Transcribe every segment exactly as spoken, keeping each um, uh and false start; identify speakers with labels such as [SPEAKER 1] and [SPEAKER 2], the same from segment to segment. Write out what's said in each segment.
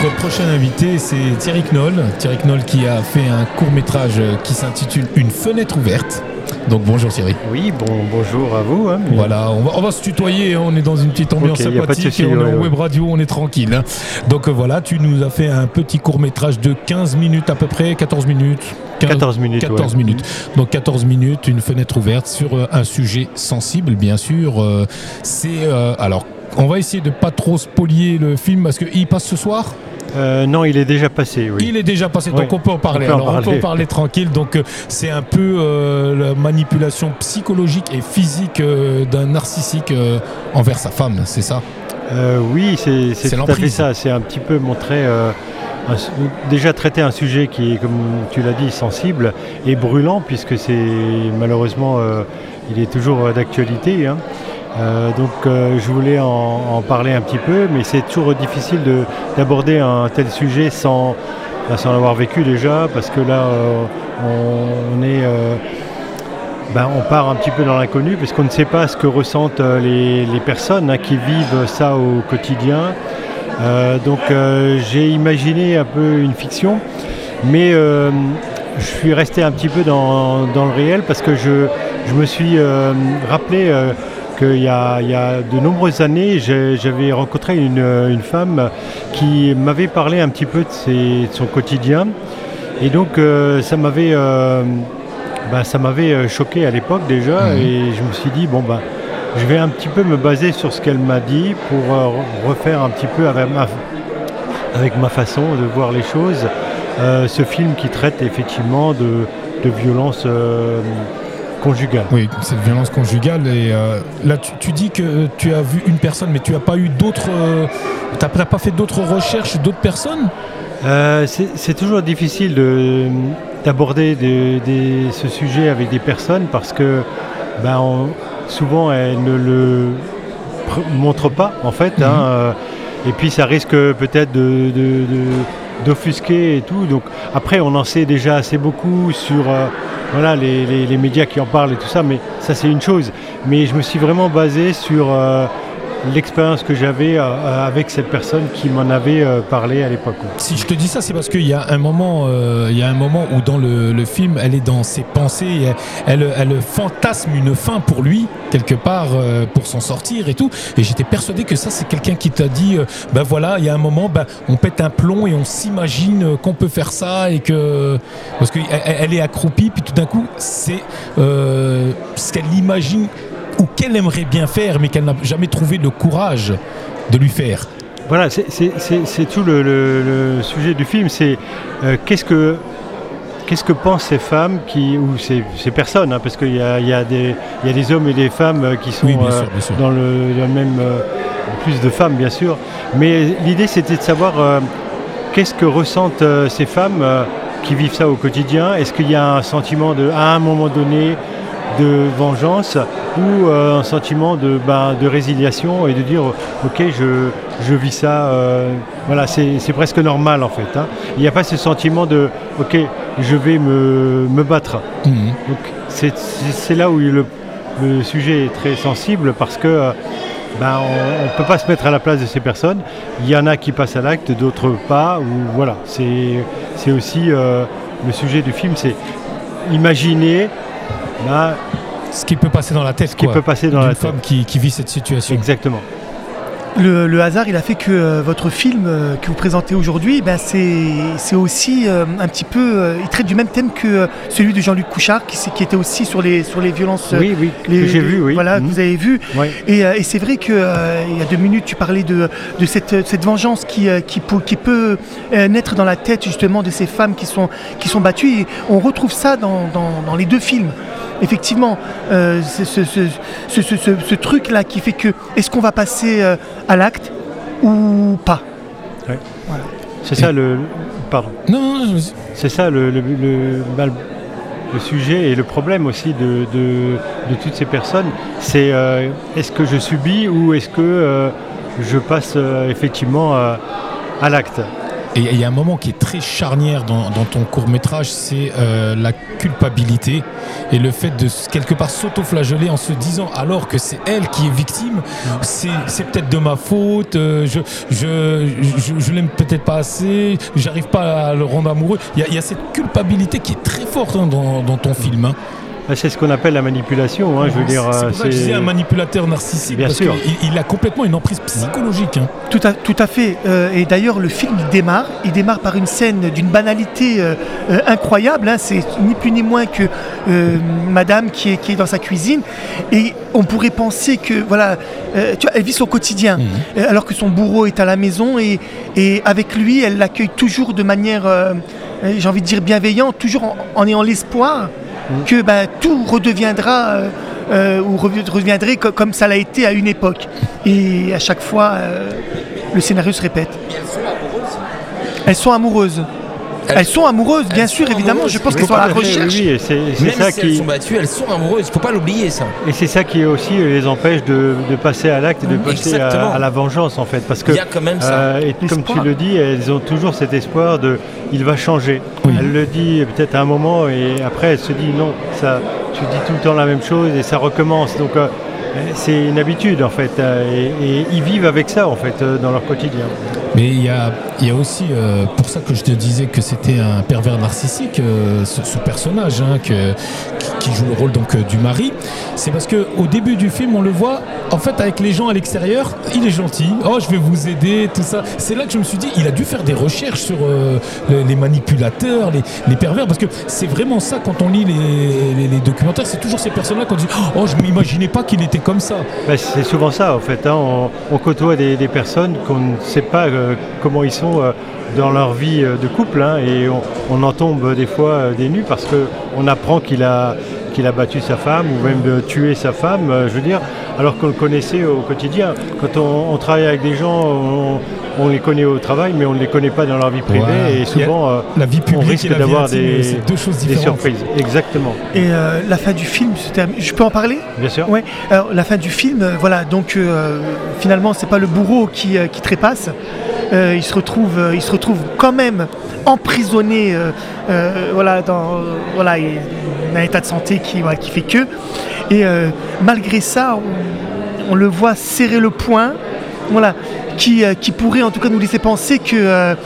[SPEAKER 1] notre prochain invité, c'est Thierry Knoll. Thierry Knoll qui a fait un court-métrage qui s'intitule Une fenêtre ouverte. Donc bonjour Thierry.
[SPEAKER 2] Oui, bon, bonjour à vous. Hein, mais...
[SPEAKER 1] Voilà, on va, on va se tutoyer, hein, on est dans une petite ambiance okay, sympathique souci, et on ouais, est en ouais. web radio, on est tranquille. Hein. Donc euh, voilà, tu nous as fait un petit court-métrage de quinze minutes à peu près, quatorze minutes.
[SPEAKER 2] quinze, quatorze minutes.
[SPEAKER 1] quatorze
[SPEAKER 2] ouais.
[SPEAKER 1] minutes. Donc quatorze minutes, une fenêtre ouverte sur euh, un sujet sensible, bien sûr. Euh, c'est euh, alors, on va essayer de pas trop spolier le film parce qu'il passe ce soir.
[SPEAKER 2] Euh, non, il est déjà passé. Oui.
[SPEAKER 1] Il est déjà passé, donc oui. on peut en parler.
[SPEAKER 2] On peut en
[SPEAKER 1] Alors,
[SPEAKER 2] parler.
[SPEAKER 1] on peut en parler tranquille. Donc, euh, c'est un peu euh, la manipulation psychologique et physique euh, d'un narcissique euh, envers sa femme, c'est ça
[SPEAKER 2] euh, Oui, c'est, c'est, c'est tout à fait ça. C'est un petit peu montrer, euh, un, déjà traiter un sujet qui est, comme tu l'as dit, sensible et brûlant, puisque c'est malheureusement, euh, il est toujours d'actualité. Hein. Euh, donc euh, je voulais en, en parler un petit peu, mais c'est toujours difficile de, d'aborder un tel sujet sans, sans l'avoir vécu déjà, parce que là euh, on, on est, euh, ben, on part un petit peu dans l'inconnu, parce qu'on ne sait pas ce que ressentent les, les personnes hein, qui vivent ça au quotidien. Euh, donc euh, j'ai imaginé un peu une fiction, mais euh, je suis resté un petit peu dans, dans le réel, parce que je, je me suis euh, rappelé euh, qu'il y a, il y a de nombreuses années, j'ai, j'avais rencontré une, une femme qui m'avait parlé un petit peu de, ses, de son quotidien. Et donc, euh, ça m'avait, euh, ben, ça m'avait choqué à l'époque déjà. Mmh. Et je me suis dit, bon, ben, je vais un petit peu me baser sur ce qu'elle m'a dit pour euh, refaire un petit peu avec ma, avec ma façon de voir les choses. Euh, ce film qui traite effectivement de, de violence euh, conjugale.
[SPEAKER 1] Oui, c'est de violence conjugale. Et euh, là, tu, tu dis que tu as vu une personne, mais tu n'as pas eu d'autres. Euh, tu n'as pas fait d'autres recherches d'autres personnes
[SPEAKER 2] euh, c'est, c'est toujours difficile de, d'aborder de, de, ce sujet avec des personnes parce que ben, on, souvent elles ne le pr- montrent pas en fait. Mm-hmm. Hein, euh, et puis ça risque peut-être de, de, de, d'offusquer et tout. Donc après, on en sait déjà assez beaucoup sur. Euh, Voilà, les, les, les médias qui en parlent et tout ça, mais ça c'est une chose. Mais je me suis vraiment basé sur euh, l'expérience que j'avais euh, avec cette personne qui m'en avait euh, parlé à l'époque.
[SPEAKER 1] Si je te dis ça, c'est parce qu'il y a un moment, euh, il y a un moment où dans le, le film, elle est dans ses pensées, elle, elle, elle fantasme une fin pour lui, quelque part, euh, pour s'en sortir et tout. Et j'étais persuadé que ça, c'est quelqu'un qui t'a dit, euh, ben voilà, il y a un moment, ben, on pète un plomb et on s'imagine qu'on peut faire ça et que... Parce qu'elle elle est accroupie, puis tout d'un coup, c'est euh, ce qu'elle imagine ou qu'elle aimerait bien faire, mais qu'elle n'a jamais trouvé le courage de lui faire.
[SPEAKER 2] Voilà, c'est, c'est, c'est, c'est tout le, le, le sujet du film, c'est euh, qu'est-ce que qu'est-ce que pensent ces femmes qui, ou ces, ces personnes, hein, parce qu'il y a, il y a des, il y a des hommes et des femmes qui sont oui, bien sûr, bien sûr. Euh, dans le, le même, euh, plus de femmes bien sûr, mais l'idée c'était de savoir euh, qu'est-ce que ressentent euh, ces femmes euh, qui vivent ça au quotidien. Est-ce qu'il y a un sentiment de, à un moment donné, de vengeance ou euh, un sentiment de, ben, de résiliation et de dire ok je, je vis ça euh, voilà c'est, c'est presque normal en fait hein. Il n'y a pas ce sentiment de ok je vais me, me battre. Mmh. Donc c'est, c'est, c'est là où le, le sujet est très sensible parce que ben, on ne peut pas se mettre à la place de ces personnes. Il y en a qui passent à l'acte, d'autres pas ou, voilà, c'est, c'est aussi euh, le sujet du film, c'est imaginer là,
[SPEAKER 1] ce qui peut passer dans la tête,
[SPEAKER 2] ce qui
[SPEAKER 1] quoi,
[SPEAKER 2] peut passer dans
[SPEAKER 1] d'une
[SPEAKER 2] la
[SPEAKER 1] femme
[SPEAKER 2] tête.
[SPEAKER 1] Qui, qui vit cette situation.
[SPEAKER 2] Exactement.
[SPEAKER 3] Le, le hasard, il a fait que euh, votre film euh, que vous présentez aujourd'hui, ben, c'est, c'est aussi euh, un petit peu... Euh, il traite du même thème que euh, celui de Jean-Luc Couchard, qui, qui était aussi sur les, sur les violences...
[SPEAKER 2] Euh, oui, oui,
[SPEAKER 3] les,
[SPEAKER 2] que j'ai vu, oui.
[SPEAKER 3] Voilà, mmh. que vous avez vu.
[SPEAKER 2] Oui.
[SPEAKER 3] Et, euh, et c'est vrai qu'il euh, y a deux minutes, tu parlais de, de cette, cette vengeance qui, euh, qui, peut, qui peut euh, naître dans la tête, justement, de ces femmes qui sont, qui sont battues. Et on retrouve ça dans, dans, dans les deux films. Effectivement, euh, ce, ce, ce, ce, ce, ce, ce truc-là qui fait que... Est-ce qu'on va passer euh, à l'acte ou pas.
[SPEAKER 2] Ouais. Voilà. C'est ça le, pardon.
[SPEAKER 1] Non, non, non.
[SPEAKER 2] C'est ça le, le, le, le, le sujet et le problème aussi de, de, de toutes ces personnes. C'est euh, est-ce que je subis ou est-ce que euh, je passe euh, effectivement euh, à l'acte.
[SPEAKER 1] Et il y a un moment qui est très charnière dans, dans ton court-métrage, c'est euh, la culpabilité et le fait de quelque part s'auto-flageller en se disant, alors que c'est elle qui est victime, c'est, c'est peut-être de ma faute, euh, je, je, je, je l'aime peut-être pas assez, j'arrive pas à le rendre amoureux. Il y a, il y a cette culpabilité qui est très forte hein, dans, dans ton film. Hein.
[SPEAKER 2] C'est ce qu'on appelle la manipulation, hein, je veux dire.
[SPEAKER 1] C'est pour ça que je disais un manipulateur narcissique,
[SPEAKER 2] Bien
[SPEAKER 1] parce
[SPEAKER 2] sûr.
[SPEAKER 1] qu'il il a complètement une emprise psychologique. Hein.
[SPEAKER 3] Tout à, tout à fait. Euh, et d'ailleurs, le film il démarre, il démarre par une scène d'une banalité euh, euh, incroyable. Hein. C'est ni plus ni moins que euh, Madame qui est, qui est dans sa cuisine. Et on pourrait penser que, voilà, euh, tu vois, elle vit son quotidien, mmh. euh, alors que son bourreau est à la maison. Et, et avec lui, elle l'accueille toujours de manière, euh, j'ai envie de dire, bienveillante, toujours en, en ayant l'espoir que ben, tout redeviendra euh, euh, ou reviendrait co- comme ça l'a été à une époque. Et à chaque fois, euh, le scénario se répète.
[SPEAKER 4] Et elles sont amoureuses.
[SPEAKER 3] Elles sont amoureuses. Elles, elles sont amoureuses, bien sûr, évidemment.
[SPEAKER 4] Amoureuses.
[SPEAKER 3] Je pense qu'elles sont à la recherche.
[SPEAKER 2] Oui, oui, c'est, c'est
[SPEAKER 4] Même
[SPEAKER 2] ça
[SPEAKER 4] si
[SPEAKER 2] qui...
[SPEAKER 4] elles sont battues, elles sont amoureuses. Il ne faut pas l'oublier, ça.
[SPEAKER 2] Et c'est ça qui aussi les empêche de, de passer à l'acte et de passer à, à la vengeance, en fait. Parce que,
[SPEAKER 4] il y a quand même ça.
[SPEAKER 2] Euh, et comme tu le dis, elles ont toujours cet espoir de il va changer. Oui. Elle le dit peut-être à un moment et après elle se dit non, ça, tu dis tout le temps la même chose et ça recommence. Donc euh, c'est une habitude en fait. Et, et ils vivent avec ça en fait dans leur quotidien.
[SPEAKER 1] Mais il y a, il y a aussi, euh, pour ça que je te disais que c'était un pervers narcissique, euh, ce, ce personnage hein, que, qui, qui joue le rôle donc, euh, du mari. C'est parce qu'au début du film, on le voit, en fait, avec les gens à l'extérieur, il est gentil. Oh, je vais vous aider, tout ça. C'est là que je me suis dit, il a dû faire des recherches sur euh, les, les manipulateurs, les, les pervers, parce que c'est vraiment ça, quand on lit les, les, les documentaires, c'est toujours ces personnes-là qu'on dit, oh, je ne m'imaginais pas qu'il était comme ça.
[SPEAKER 2] Ben, c'est souvent ça, en fait. Hein. On, on côtoie des, des personnes qu'on ne sait pas euh, comment ils sont euh, dans leur vie euh, de couple hein, et on, on en tombe des fois euh, des nues parce qu'on apprend qu'il a, qu'il a battu sa femme ou même de tuer sa femme, euh, je veux dire, alors qu'on le connaissait au quotidien. Quand on, on travaille avec des gens, on, on les connaît au travail, mais on ne les connaît pas dans leur vie privée ouais. et souvent euh,
[SPEAKER 1] la vie publique
[SPEAKER 2] on risque
[SPEAKER 1] et la
[SPEAKER 2] d'avoir
[SPEAKER 1] vie intime,
[SPEAKER 2] des,
[SPEAKER 1] c'est deux choses
[SPEAKER 2] des
[SPEAKER 1] différentes.
[SPEAKER 2] surprises. Exactement.
[SPEAKER 3] Et euh, la fin du film se termine. Je peux en parler ?
[SPEAKER 2] Bien sûr.
[SPEAKER 3] Ouais. Alors la fin du film, euh, voilà, donc euh, finalement c'est pas le bourreau qui, euh, qui trépasse. Euh, il se retrouve, euh, il se retrouve quand même emprisonné, euh, euh, voilà, dans, euh, voilà, il a un état de santé qui, voilà, qui fait que. Et euh, malgré ça, on, on le voit serrer le poing, voilà, qui, euh, qui pourrait en tout cas nous laisser penser que euh,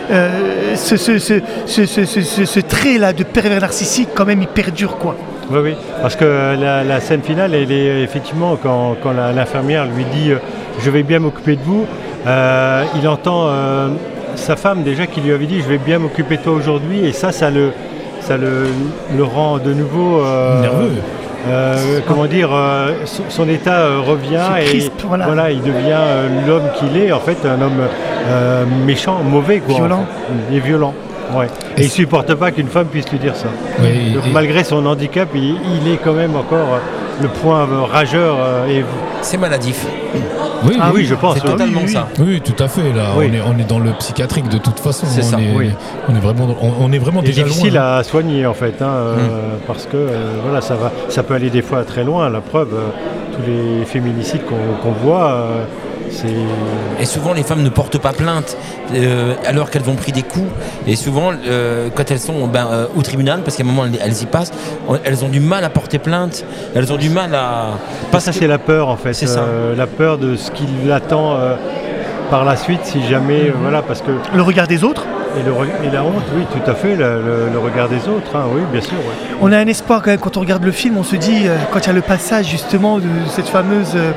[SPEAKER 3] euh, ce, ce, ce, ce, ce, ce, ce trait-là de pervers narcissique, quand même, il perdure, quoi.
[SPEAKER 2] Oui, oui, parce que la, la scène finale, elle est effectivement quand, quand la, l'infirmière lui dit euh, « je vais bien m'occuper de vous », euh, il entend euh, sa femme déjà qui lui avait dit « je vais bien m'occuper de toi aujourd'hui » et ça, ça le, ça le, le rend de nouveau... Euh,
[SPEAKER 1] nerveux.
[SPEAKER 2] Euh, comment dire, euh, son, son état euh, revient et
[SPEAKER 3] crispe, voilà.
[SPEAKER 2] voilà, il devient euh, l'homme qu'il est, en fait, un homme euh, méchant, mauvais, quoi,
[SPEAKER 3] violent.
[SPEAKER 2] En fait. Et violent. Ouais. Et, et il ne supporte pas qu'une femme puisse lui dire ça.
[SPEAKER 1] Oui,
[SPEAKER 2] Donc,
[SPEAKER 1] et...
[SPEAKER 2] malgré son handicap, il, il est quand même encore le point rageur. Euh, et...
[SPEAKER 4] C'est maladif.
[SPEAKER 2] Oui, ah, oui, oui, je pense.
[SPEAKER 4] C'est totalement
[SPEAKER 3] oui, oui.
[SPEAKER 4] ça.
[SPEAKER 1] Oui, tout à fait. Là,
[SPEAKER 2] oui.
[SPEAKER 1] on, est, on est dans le psychiatrique de toute façon.
[SPEAKER 4] C'est
[SPEAKER 1] on
[SPEAKER 4] ça.
[SPEAKER 1] Est,
[SPEAKER 2] oui.
[SPEAKER 1] on est vraiment, on, on est vraiment
[SPEAKER 2] et
[SPEAKER 1] déjà
[SPEAKER 2] difficile
[SPEAKER 1] loin.
[SPEAKER 2] à soigner en fait, hein, euh,
[SPEAKER 4] mm.
[SPEAKER 2] parce que euh, voilà, ça va, ça peut aller des fois très loin. La preuve, euh, tous les féminicides qu'on, qu'on voit. Euh, C'est...
[SPEAKER 4] Et souvent les femmes ne portent pas plainte euh, alors qu'elles ont pris des coups. Et souvent euh, quand elles sont ben, euh, au tribunal, parce qu'à un moment elles, elles y passent, elles ont du mal à porter plainte. Elles ont du mal à...
[SPEAKER 2] Parce ça que... c'est la peur en fait.
[SPEAKER 4] C'est ça.
[SPEAKER 2] Euh, la peur de ce qui l'attend euh, par la suite si jamais... Euh, voilà, parce que...
[SPEAKER 3] Le regard des autres.
[SPEAKER 2] Et, le, et la honte, oui, tout à fait, le, le, le regard des autres, hein, oui, bien sûr. Ouais.
[SPEAKER 3] On a un espoir quand même quand on regarde le film, on se dit, euh, quand il y a le passage justement de cette fameuse... Euh,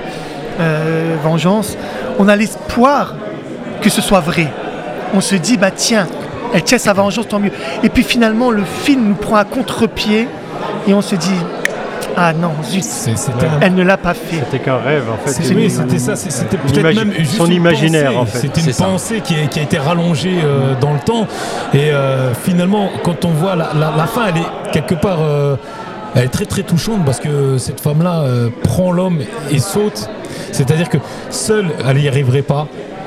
[SPEAKER 3] Euh, vengeance, on a l'espoir que ce soit vrai. On se dit, bah tiens, elle tient sa vengeance, tant mieux. Et puis finalement, le film nous prend à contre-pied et on se dit, ah non, zut,
[SPEAKER 1] c'est, c'était
[SPEAKER 3] elle un... ne l'a pas fait.
[SPEAKER 2] C'était qu'un rêve, en fait.
[SPEAKER 1] C'est, oui, c'était ça. C'était peut-être
[SPEAKER 2] imagi-
[SPEAKER 1] même juste
[SPEAKER 2] son imaginaire,
[SPEAKER 1] pensée.
[SPEAKER 2] en fait.
[SPEAKER 1] C'était une
[SPEAKER 4] c'est
[SPEAKER 1] pensée qui a, qui a été rallongée euh, dans le temps. Et euh, finalement, quand on voit la, la, la fin, elle est quelque part... Euh, elle est très très touchante parce que cette femme-là euh, prend l'homme et saute. C'est-à-dire que seule, elle n'y arriverait pas.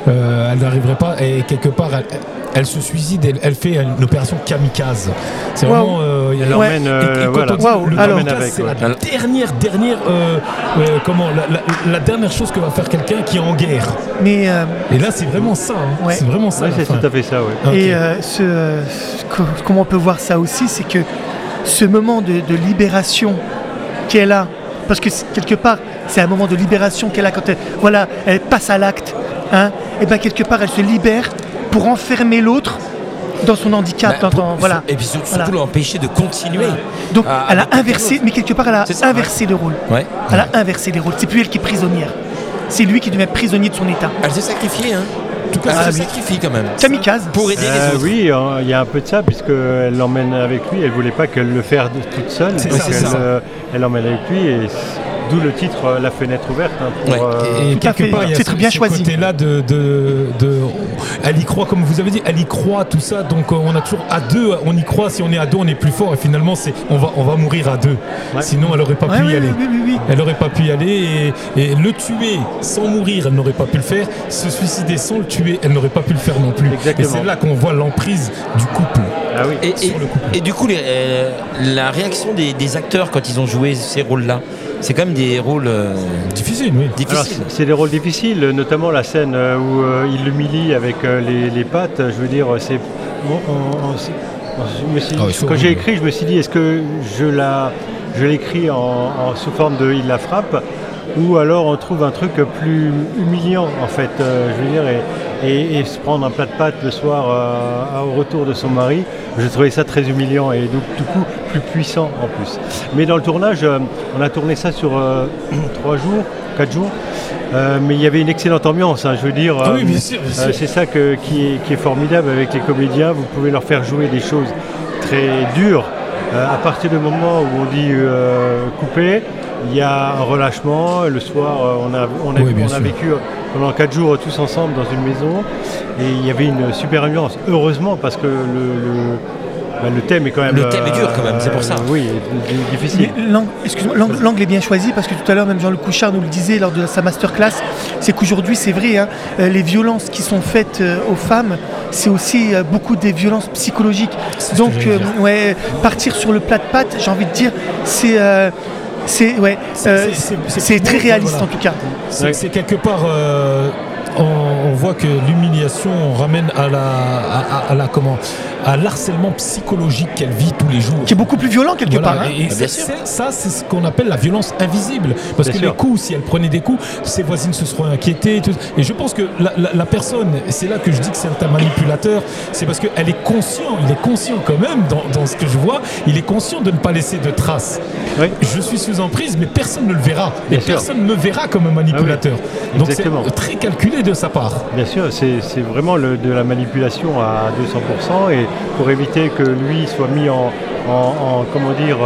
[SPEAKER 1] euh, elle n'arriverait pas, et quelque part, elle, elle se suicide, elle, elle fait une opération kamikaze. C'est wow. vraiment. Euh,
[SPEAKER 2] elle l'emmène.
[SPEAKER 1] Ouais.
[SPEAKER 2] Euh,
[SPEAKER 1] et, et quand
[SPEAKER 2] voilà.
[SPEAKER 1] on dit
[SPEAKER 3] wow.
[SPEAKER 1] le
[SPEAKER 3] Alors,
[SPEAKER 1] kamikaze, c'est ouais. la dernière, dernière, euh, euh, comment, la, la, la dernière chose que va faire quelqu'un qui est en guerre.
[SPEAKER 3] Mais euh,
[SPEAKER 1] et là, c'est vraiment ça. Hein.
[SPEAKER 3] Ouais.
[SPEAKER 1] C'est vraiment ça.
[SPEAKER 2] Ouais, c'est tout à fait ça. Ouais.
[SPEAKER 3] Et okay. euh, ce, euh, comment on peut voir ça aussi, c'est que ce moment de, de libération qu'elle a, parce que quelque part, c'est un moment de libération qu'elle a quand elle, voilà, elle passe à l'acte, hein, et bien quelque part, elle se libère pour enfermer l'autre dans son handicap.
[SPEAKER 4] Bah,
[SPEAKER 3] dans, dans, voilà.
[SPEAKER 4] Et puis surtout
[SPEAKER 3] voilà.
[SPEAKER 4] l'empêcher de continuer.
[SPEAKER 3] Voilà. Donc à, elle a inversé, mais quelque part, elle a ça, inversé
[SPEAKER 4] ouais.
[SPEAKER 3] le rôle.
[SPEAKER 4] Ouais.
[SPEAKER 3] Elle a inversé les rôles. C'est plus elle qui est prisonnière. C'est lui qui devient prisonnier de son état.
[SPEAKER 4] Elle s'est sacrifiée, hein.
[SPEAKER 1] Tout cas,
[SPEAKER 4] elle
[SPEAKER 1] ah,
[SPEAKER 4] se sacrifie quand même.
[SPEAKER 3] Kamikaze.
[SPEAKER 4] Pour aider
[SPEAKER 2] euh,
[SPEAKER 4] les autres.
[SPEAKER 2] Oui, il hein, y a un peu de ça, puisqu'elle l'emmène avec lui. Elle ne voulait pas qu'elle le fasse toute seule.
[SPEAKER 1] C'est
[SPEAKER 2] donc
[SPEAKER 1] ça,
[SPEAKER 2] elle,
[SPEAKER 1] c'est ça.
[SPEAKER 2] Euh, elle l'emmène avec lui. Et d'où le titre euh, La fenêtre ouverte. Hein, pour,
[SPEAKER 1] ouais.
[SPEAKER 2] euh,
[SPEAKER 1] et, et quelque part, il y a
[SPEAKER 3] titre
[SPEAKER 1] ce,
[SPEAKER 3] bien
[SPEAKER 1] ce
[SPEAKER 3] choisi.
[SPEAKER 1] côté-là de, de, de, elle y croit, comme vous avez dit, elle y croit, tout ça. Donc on a toujours à deux, on y croit. Si on est à deux, on est plus fort. Et finalement, c'est, on va, on va mourir à deux. Ouais. Sinon, elle n'aurait pas
[SPEAKER 3] ouais,
[SPEAKER 1] pu
[SPEAKER 3] oui,
[SPEAKER 1] y aller.
[SPEAKER 3] Oui, oui, oui.
[SPEAKER 1] Elle n'aurait pas pu y aller. Et, et le tuer sans mourir, elle n'aurait pas pu le faire. Se suicider sans le tuer, elle n'aurait pas pu le faire non plus.
[SPEAKER 2] Exactement.
[SPEAKER 1] Et c'est là qu'on voit l'emprise du couple.
[SPEAKER 2] Ah oui.
[SPEAKER 4] Et, et, et du coup, les, euh, la réaction des, des acteurs quand ils ont joué ces rôles-là, c'est quand même des rôles euh,
[SPEAKER 1] difficiles, oui.
[SPEAKER 4] Difficiles.
[SPEAKER 2] Alors, c'est des rôles difficiles, notamment la scène où euh, il l'humilie avec euh, les, les pattes. Je veux dire, c'est. On, on, on, on, me suis, ah, quand j'ai écrit, je me suis dit, est-ce que je la, je l'écris en, en sous forme de il la frappe, ou alors on trouve un truc plus humiliant en fait. Euh, je veux dire, et, et, et se prendre un plat de pâtes le soir euh, au retour de son mari. Je trouvais ça très humiliant et donc du coup plus puissant en plus. Mais dans le tournage, euh, on a tourné ça sur euh, trois jours, quatre jours, euh, mais il y avait une excellente ambiance. Hein, je veux dire,
[SPEAKER 1] ah oui, bien sûr, bien sûr.
[SPEAKER 2] Euh, c'est ça que, qui, est, qui est formidable avec les comédiens. Vous pouvez leur faire jouer des choses très dures. Euh, à partir du moment où on dit euh, couper, il y a un relâchement. Le soir, on a, on a,
[SPEAKER 1] oui,
[SPEAKER 2] on a vécu pendant quatre jours tous ensemble dans une maison et il y avait une super ambiance. Heureusement, parce que le, le, bah, le thème est quand même.
[SPEAKER 4] Le thème est dur quand même, euh, c'est pour ça.
[SPEAKER 2] Euh, oui, difficile.
[SPEAKER 3] L'angle, excuse-moi, l'angle, l'angle est bien choisi parce que tout à l'heure, même Jean-Luc Couchard nous le disait lors de sa masterclass, c'est qu'aujourd'hui, c'est vrai, hein, les violences qui sont faites aux femmes, c'est aussi beaucoup des violences psychologiques.
[SPEAKER 1] C'est
[SPEAKER 3] Donc, euh, ouais, partir sur le plat de pâtes, j'ai envie de dire, c'est. Euh, C'est, ouais, c'est, euh, c'est, c'est, c'est très réaliste voilà. En tout cas.
[SPEAKER 1] C'est, ouais. c'est quelque part, euh, on, on voit que l'humiliation ramène à la, à, à, à la comment, à l'harcèlement psychologique qu'elle vit tous les jours.
[SPEAKER 3] Qui est beaucoup plus violent quelque
[SPEAKER 1] voilà.
[SPEAKER 3] part. Hein.
[SPEAKER 1] Et, et c'est, c'est, ça, c'est ce qu'on appelle la violence invisible. Parce bien que sûr. Les coups, si elle prenait des coups, ses voisines se seraient inquiétées. Tout. Et je pense que la, la, la personne, c'est là que je dis que c'est un manipulateur, c'est parce qu'elle est conscient, il est conscient quand même dans, dans ce que je vois, il est conscient de ne pas laisser de traces. Oui. Je suis sous emprise, mais personne ne le verra. Bien et sûr. Personne ne me verra comme un manipulateur. Ah oui. Donc c'est très calculé de sa part.
[SPEAKER 2] Bien sûr, c'est, c'est vraiment le, de la manipulation à deux cents pour cent et pour éviter que lui soit mis en, en, en comment dire,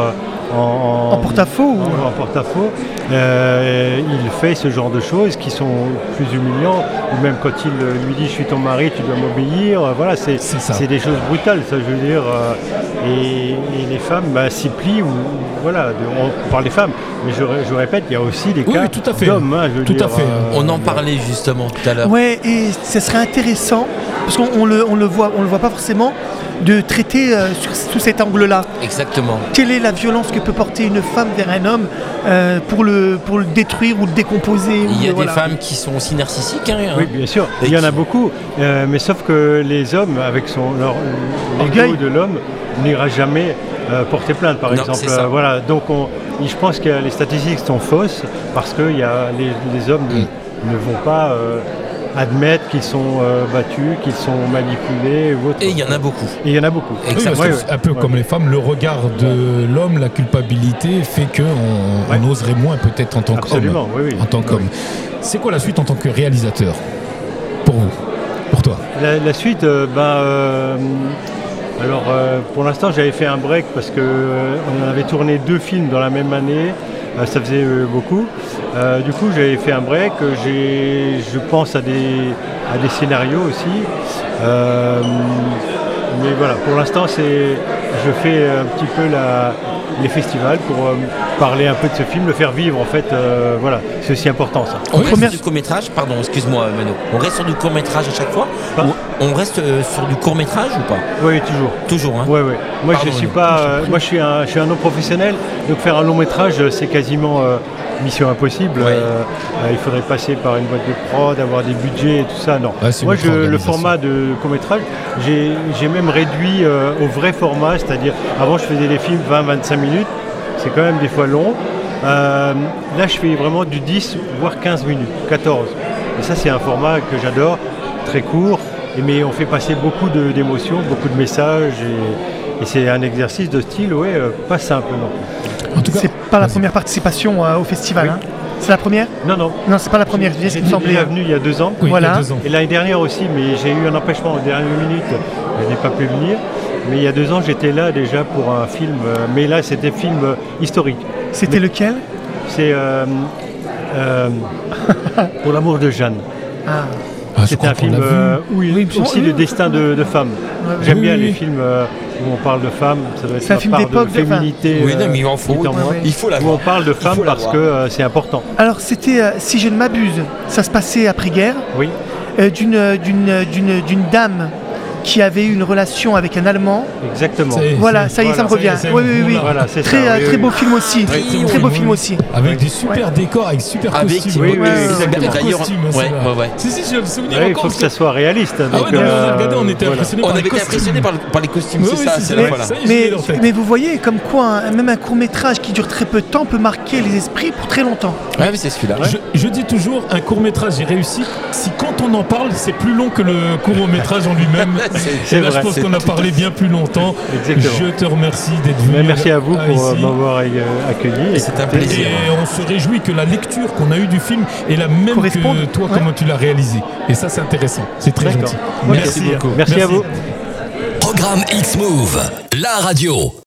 [SPEAKER 2] en,
[SPEAKER 3] en porte-à-faux.
[SPEAKER 2] En, ou... en porte-à-faux. Euh, il fait ce genre de choses qui sont plus humiliantes. Ou même quand il lui dit « je suis ton mari, tu dois m'obéir ». Voilà, c'est, c'est, c'est des choses brutales, ça je veux dire. Et, et les femmes bah, s'y plient. Ou, voilà, de, on parle des femmes, mais je, je répète, il y a aussi des
[SPEAKER 1] oui,
[SPEAKER 2] cas
[SPEAKER 1] tout à fait.
[SPEAKER 2] d'hommes. Hein, je veux
[SPEAKER 1] tout
[SPEAKER 2] dire,
[SPEAKER 1] à fait.
[SPEAKER 2] Euh,
[SPEAKER 4] on en parlait justement tout à l'heure.
[SPEAKER 3] Ouais, et ce serait intéressant, parce qu'on on le, on le voit, on le voit pas forcément, de traiter euh, sur, sous cet angle-là.
[SPEAKER 4] Exactement.
[SPEAKER 3] Quelle est la violence que peut porter une femme vers un homme euh, pour, le, pour le détruire ou le décomposer.
[SPEAKER 4] Il y a
[SPEAKER 3] ou,
[SPEAKER 4] des
[SPEAKER 3] voilà.
[SPEAKER 4] femmes qui sont aussi narcissiques. Hein,
[SPEAKER 2] oui, bien sûr. Et il y en a beaucoup. Euh, mais sauf que les hommes, avec son, leur, l'ego de l'homme, n'ira jamais euh, porter plainte, par non, exemple. Euh, voilà. Donc, on, je pense que les statistiques sont fausses parce que y a, les, les hommes mm. ne, ne vont pas... Euh, admettre qu'ils sont euh, battus, qu'ils sont manipulés ou autre.
[SPEAKER 4] Et il y en a beaucoup.
[SPEAKER 2] Et il y en a beaucoup.
[SPEAKER 1] Exactement. Oui, un peu ouais. comme les femmes, le regard de l'homme, la culpabilité fait qu'on ouais. on oserait moins peut-être en tant
[SPEAKER 2] Absolument,
[SPEAKER 1] qu'homme.
[SPEAKER 2] Oui, oui.
[SPEAKER 1] En tant qu'homme. Oui. C'est quoi la suite en tant que réalisateur pour vous, pour toi?
[SPEAKER 2] La, la suite, euh, ben, euh, alors euh, pour l'instant j'avais fait un break parce que euh, on avait tourné deux films dans la même année. Euh, ça faisait euh, beaucoup. Euh, du coup, j'avais fait un break. J'ai, je pense à des, à des scénarios aussi. Euh, mais voilà, pour l'instant, c'est, je fais un petit peu la, les festivals pour euh, parler un peu de ce film, le faire vivre en fait. Euh, voilà, c'est aussi important ça.
[SPEAKER 4] On reste Première... sur du court-métrage, pardon, excuse-moi Mano. On reste sur du court-métrage à chaque fois ou on reste euh, sur du court-métrage ou pas?
[SPEAKER 2] Oui, toujours.
[SPEAKER 4] Toujours, hein.
[SPEAKER 2] Oui, oui. Moi,
[SPEAKER 4] Pardon,
[SPEAKER 2] je suis
[SPEAKER 4] Mano.
[SPEAKER 2] pas. Euh, moi, je suis un, je suis un non-professionnel, donc faire un long-métrage, c'est quasiment euh, mission impossible.
[SPEAKER 4] Ouais.
[SPEAKER 2] Euh, euh, il faudrait passer par une boîte de prod, avoir des budgets et tout ça. Non.
[SPEAKER 1] Ouais,
[SPEAKER 2] moi, je, le format de court-métrage, j'ai, j'ai même réduit euh, au vrai format, c'est-à-dire avant, je faisais des films vingt à vingt-cinq minutes. C'est quand même des fois long. Euh, là, je fais vraiment du dix, voire quinze minutes, quatorze. Et ça, c'est un format que j'adore, très court, mais on fait passer beaucoup de, d'émotions, beaucoup de messages. Et, et c'est un exercice de style, ouais, euh, pas simple non plus.
[SPEAKER 3] En tout cas, c'est pas la première participation euh, au festival. Oui. Hein. C'est la première?
[SPEAKER 2] Non, non.
[SPEAKER 3] Non, c'est pas la première.
[SPEAKER 2] J'ai été déjà venu il y a deux ans.
[SPEAKER 1] Oui,
[SPEAKER 3] voilà.
[SPEAKER 1] il y a deux ans.
[SPEAKER 2] Et l'année dernière aussi, mais j'ai eu un empêchement aux dernières minutes. Je n'ai pas pu venir. Mais il y a deux ans, j'étais là déjà pour un film, euh, mais là, c'était film euh, historique.
[SPEAKER 3] C'était
[SPEAKER 2] mais
[SPEAKER 3] lequel?
[SPEAKER 2] C'est euh, euh, Pour l'amour de Jeanne.
[SPEAKER 3] Ah.
[SPEAKER 2] Ah, c'était un film euh, où il oui, aussi oui, le destin de, de femmes. Ouais, J'aime oui, bien oui. les films euh, où on parle de femmes. Ça doit être
[SPEAKER 3] c'est un film d'époque,
[SPEAKER 2] de féminité.
[SPEAKER 4] Oui, non, mais il en faut.
[SPEAKER 2] Oui,
[SPEAKER 4] ouais. Il faut la
[SPEAKER 2] voir. Où on parle de femmes parce que euh, c'est important.
[SPEAKER 3] Alors, c'était, euh, si je ne m'abuse, ça se passait après-guerre.
[SPEAKER 2] Oui.
[SPEAKER 3] Euh, d'une, d'une, d'une, d'une dame qui avait eu une relation avec un Allemand.
[SPEAKER 2] Exactement.
[SPEAKER 3] C'est, voilà, ça y est, voilà, ça me revient.
[SPEAKER 2] C'est,
[SPEAKER 3] oui, oui, oui.
[SPEAKER 2] Voilà, c'est
[SPEAKER 3] très,
[SPEAKER 2] ça,
[SPEAKER 3] euh,
[SPEAKER 2] oui,
[SPEAKER 3] très
[SPEAKER 2] oui.
[SPEAKER 3] beau film aussi.
[SPEAKER 4] Très,
[SPEAKER 3] très, très beau oui. film aussi.
[SPEAKER 1] Avec des super ouais. décors, avec super avec, costumes.
[SPEAKER 2] Oui, oui,
[SPEAKER 1] oui,
[SPEAKER 4] d'ailleurs,
[SPEAKER 1] costumes,
[SPEAKER 4] ouais, ouais, ouais.
[SPEAKER 1] Si, si, je me souviens
[SPEAKER 2] ouais,
[SPEAKER 1] encore.
[SPEAKER 2] Il faut que ça soit réaliste.
[SPEAKER 1] Ah ouais, non, euh, on a regardé, on était
[SPEAKER 2] voilà.
[SPEAKER 1] impressionnés
[SPEAKER 4] on
[SPEAKER 1] par
[SPEAKER 4] les costumes. On avait été impressionnés par, par les costumes, c'est ça, c'est
[SPEAKER 3] mais,
[SPEAKER 4] voilà.
[SPEAKER 3] mais, mais vous voyez, comme quoi, même un court-métrage qui dure très peu de temps peut marquer les esprits pour très longtemps.
[SPEAKER 4] Ouais, mais c'est celui-là.
[SPEAKER 1] Je dis toujours, un court-métrage est réussi si quand on en parle, c'est plus long que le court-métrage en lui-même.
[SPEAKER 2] C'est vrai.
[SPEAKER 1] Je pense qu'on a parlé bien plus longtemps.
[SPEAKER 2] Exactement.
[SPEAKER 1] Je te remercie d'être venu.
[SPEAKER 2] Mais merci à vous pour
[SPEAKER 1] ici.
[SPEAKER 2] m'avoir accueilli.
[SPEAKER 4] Et c'est un plaisir.
[SPEAKER 1] Et on se réjouit que la lecture qu'on a eue du film est la même que toi, ouais. comment tu l'as réalisé. Et ça, c'est intéressant. C'est très
[SPEAKER 2] D'accord.
[SPEAKER 1] gentil.
[SPEAKER 2] Merci, merci beaucoup. Merci, merci à vous.
[SPEAKER 5] Programme X-Move, la radio.